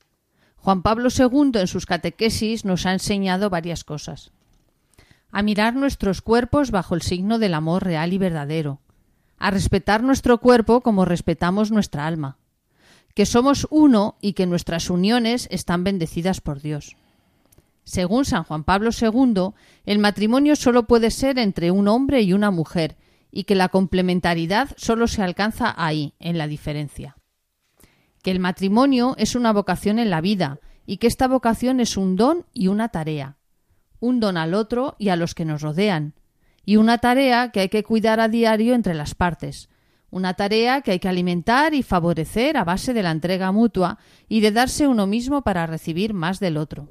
Juan Pablo segundo en sus catequesis nos ha enseñado varias cosas. A mirar nuestros cuerpos bajo el signo del amor real y verdadero, a respetar nuestro cuerpo como respetamos nuestra alma, que somos uno y que nuestras uniones están bendecidas por Dios. Según San Juan Pablo segundo, el matrimonio solo puede ser entre un hombre y una mujer y que la complementariedad solo se alcanza ahí, en la diferencia. Que el matrimonio es una vocación en la vida y que esta vocación es un don y una tarea. Un don al otro y a los que nos rodean, y una tarea que hay que cuidar a diario entre las partes, una tarea que hay que alimentar y favorecer a base de la entrega mutua y de darse uno mismo para recibir más del otro.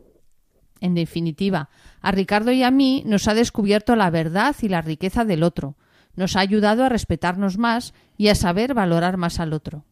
En definitiva, a Ricardo y a mí nos ha descubierto la verdad y la riqueza del otro, nos ha ayudado a respetarnos más y a saber valorar más al otro.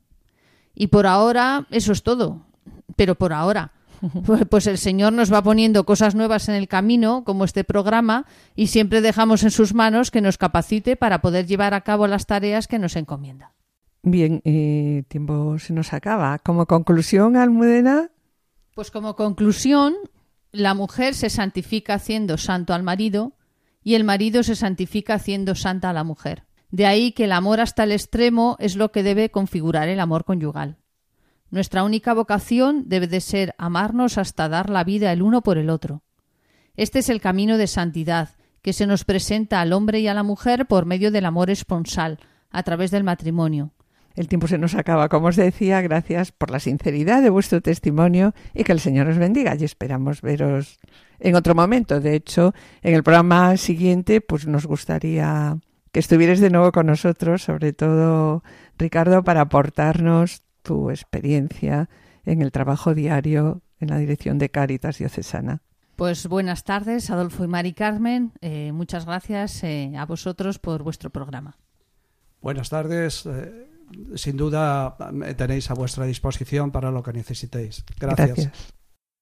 Y por ahora eso es todo, pero por ahora. Pues el Señor nos va poniendo cosas nuevas en el camino, como este programa, y siempre dejamos en sus manos que nos capacite para poder llevar a cabo las tareas que nos encomienda. Bien, eh, tiempo se nos acaba. Como conclusión, Almudena. Pues como conclusión, la mujer se santifica haciendo santo al marido y el marido se santifica haciendo santa a la mujer. De ahí que el amor hasta el extremo es lo que debe configurar el amor conyugal. Nuestra única vocación debe de ser amarnos hasta dar la vida el uno por el otro. Este es el camino de santidad que se nos presenta al hombre y a la mujer por medio del amor esponsal, a través del matrimonio. El tiempo se nos acaba, como os decía, gracias por la sinceridad de vuestro testimonio y que el Señor os bendiga y esperamos veros en otro momento. De hecho, en el programa siguiente pues nos gustaría que estuvierais de nuevo con nosotros, sobre todo Ricardo, para aportarnos tu experiencia en el trabajo diario en la dirección de Cáritas Diocesana. Pues buenas tardes, Adolfo y Mari Carmen. Eh, muchas gracias eh, a vosotros por vuestro programa. Buenas tardes. Eh, sin duda me tenéis a vuestra disposición para lo que necesitéis. Gracias. Gracias.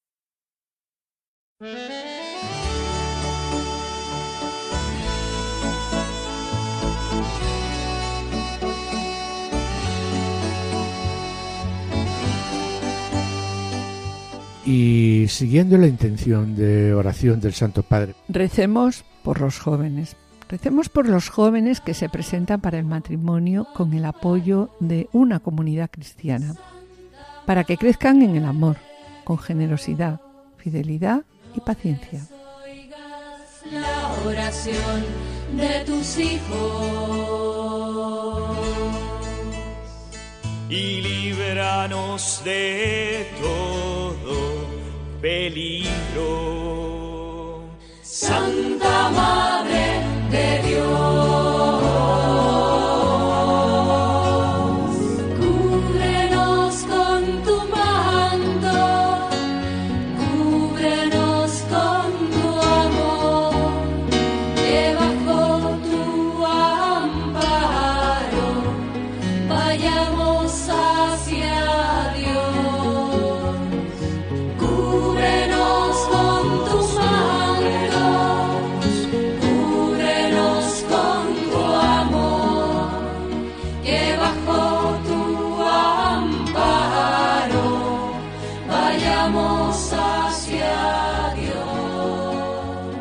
Y siguiendo la intención de oración del Santo Padre, recemos por los jóvenes. Recemos por los jóvenes que se presentan para el matrimonio con el apoyo de una comunidad cristiana, para que crezcan en el amor, con generosidad, fidelidad y paciencia. La oración de tus hijos y líbranos de todo peligro. Santa Madre de Dios, cúbrenos con tu manto, cúbrenos con tu amor, que bajo tu amparo vayamos hacia Dios. Cúbrenos con tu manto, cúbrenos con tu amor, que bajo tu amparo vayamos hacia Dios.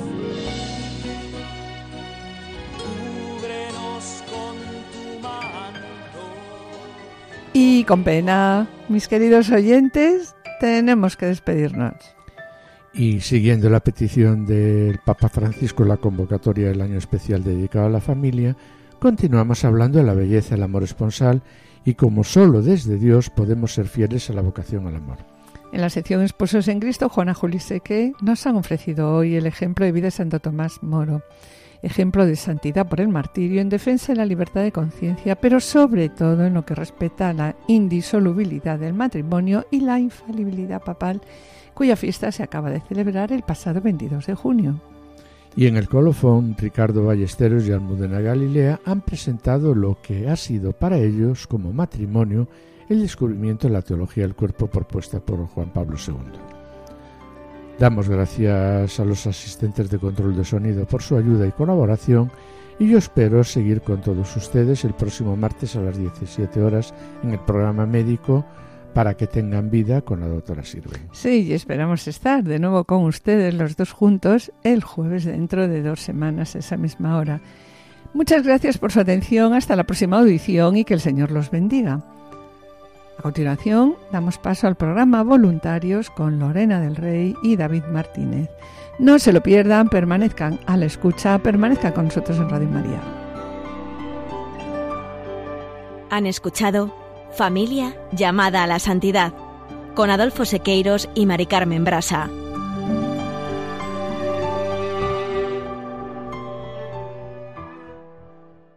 Cúbrenos con tu manto. Y con pena, mis queridos oyentes, tenemos que despedirnos. y siguiendo la petición del Papa Francisco en la convocatoria del año especial dedicado a la familia, continuamos hablando de la belleza del amor esponsal y cómo solo desde Dios podemos ser fieles a la vocación al amor. En la sección Esposos en Cristo, Juana Juli Seque nos han ofrecido hoy el ejemplo de vida de Santo Tomás Moro, ejemplo de santidad por el martirio en defensa de la libertad de conciencia, pero sobre todo en lo que respecta a la indisolubilidad del matrimonio y la infalibilidad papal, cuya fiesta se acaba de celebrar el pasado veintidós de junio. Y en el colofón, Ricardo Ballesteros y Almudena Galilea han presentado lo que ha sido para ellos, como matrimonio, el descubrimiento de la teología del cuerpo propuesta por Juan Pablo segundo. Damos gracias a los asistentes de control de sonido por su ayuda y colaboración, y yo espero seguir con todos ustedes el próximo martes a las diecisiete horas en el programa médico Para que tengan vida con la doctora Sirven. Sí, y esperamos estar de nuevo con ustedes los dos juntos el jueves dentro de dos semanas a esa misma hora. Muchas gracias por su atención, hasta la próxima audición y que el Señor los bendiga. A continuación, damos paso al programa Voluntarios con Lorena del Rey y David Martínez. No se lo pierdan, permanezcan a la escucha, permanezcan con nosotros en Radio María. Han escuchado Familia llamada a la santidad, con Adolfo Sequeiros y Mari Carmen Brasa.